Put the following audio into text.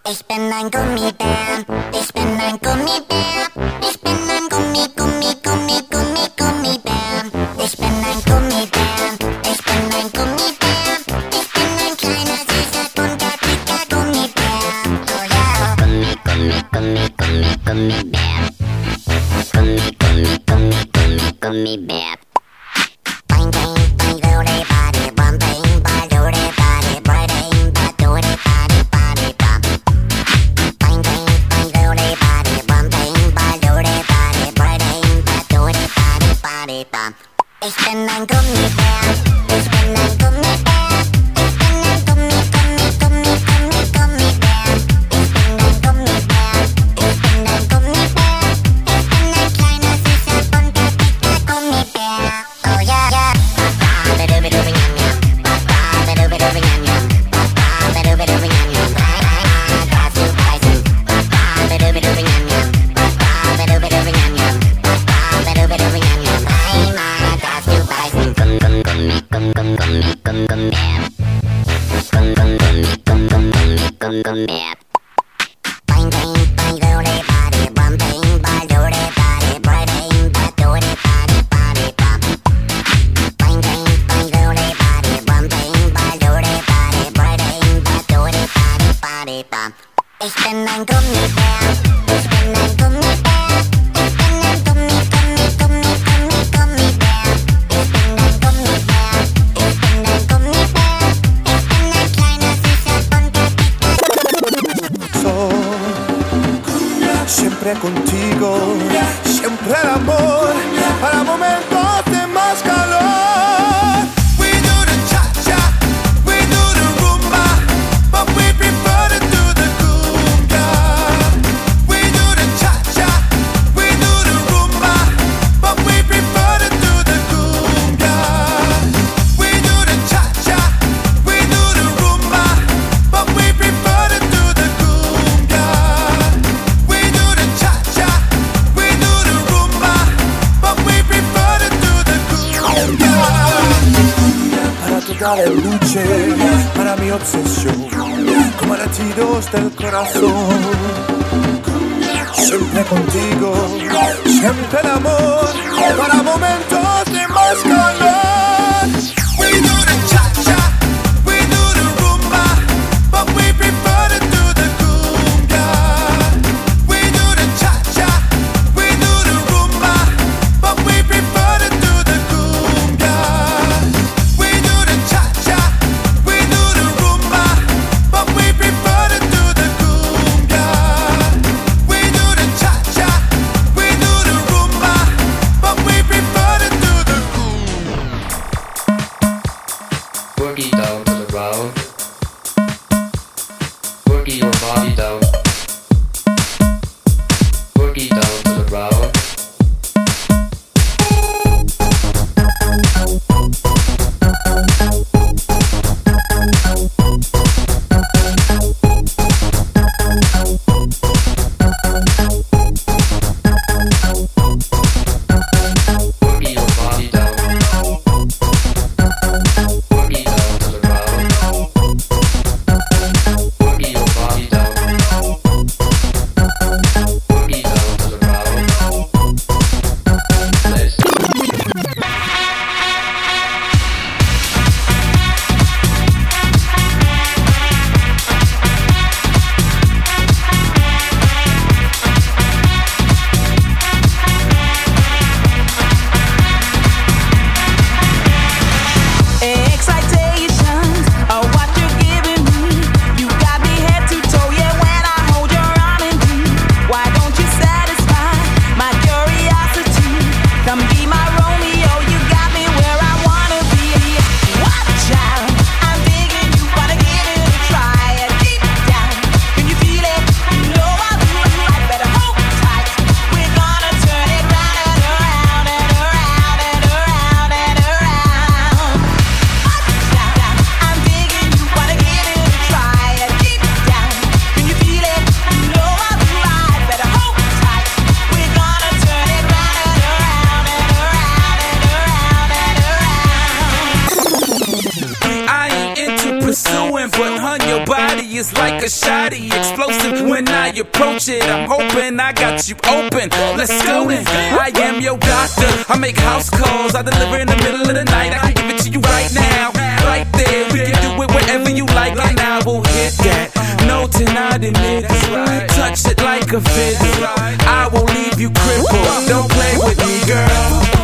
Ich bin ein Gummibär, ich bin ein Gummibär, ich bin ein Gummibär. Ich bin ein Gummibär, ich bin ein Gummibär, ich bin ein kleiner, süßer, bunter, dicker Gummibär. Oh ja. Gummibär. Gummibär. Bang, bang, bang, doody, body, bum, bang, bang, doody, body, bang, bang, doody, body, body, bum. Bang, bang, bang, doody, body, bum, bang, bang, doody, body, bang, bang, doody, body, body, bum. Ich bin ein Gummibär, ich bin ein Gummibär, ich bin ein Gummibär. Ich bin ein Gummibär, ich bin ein Gummibär, ich bin ein kleiner, süßer, bunter, dicker Gummibär. Oh ja, ja. Bang, bang, bang, doody, body, bum, bang, bang, doody, body, bang, bang, doody, body, body, bum. Bang, bang, bang, doody, body, bum, bang, bang, doody, body, bang, bang, doody, body, body, bum. Ich bin ein Gummibär, ich bin ein Gummibär, ich bin ein Gummibär. Ich bin ein Gummibär, ich bin ein Gummibär, ich bin ein kleiner, süßer, bunter, dicker. Siempre contigo, siempre el amor, para momentos de más calor. We do the cha-cha, we do the rumba, but we prefer to do the cumbia. We do the cha-cha, we do the rumba, but we prefer to do the cumbia. We do the cha-cha, we do the rumba, but we prefer to do the cumbia. We do the cha-cha, we do the rumba, but we prefer to do the cumbia. Para toda la lucha, para mi obsesión, como latidos del corazón. Siempre contigo, siempre el amor, para momentos de más calor. We do the cha-cha, we do the rumba, but we prefer to do the cumbia. We do the cha-cha, we do the rumba, but we prefer to do the cumbia. We do the cha-cha, we do the rumba, but we prefer to do the cumbia. We do the cha-cha, we do the rumba, but we prefer to do the cumbia. Boogie down to the ground. Boogie your body down. Boogie down to the ground. Boogie your body down. Boogie down to the ground. Boogie your body down. like a shotty, explosive when I approach it. I'm hoping I got you open. Let's go then. I am your doctor. I make house calls. I deliver in the middle of the night. I can give it to you right now, right there. We can do it wherever you like, and I will hit that. No tonight in it. Touch it like a fiddle. I will leave you crippled. Don't play with me, girl.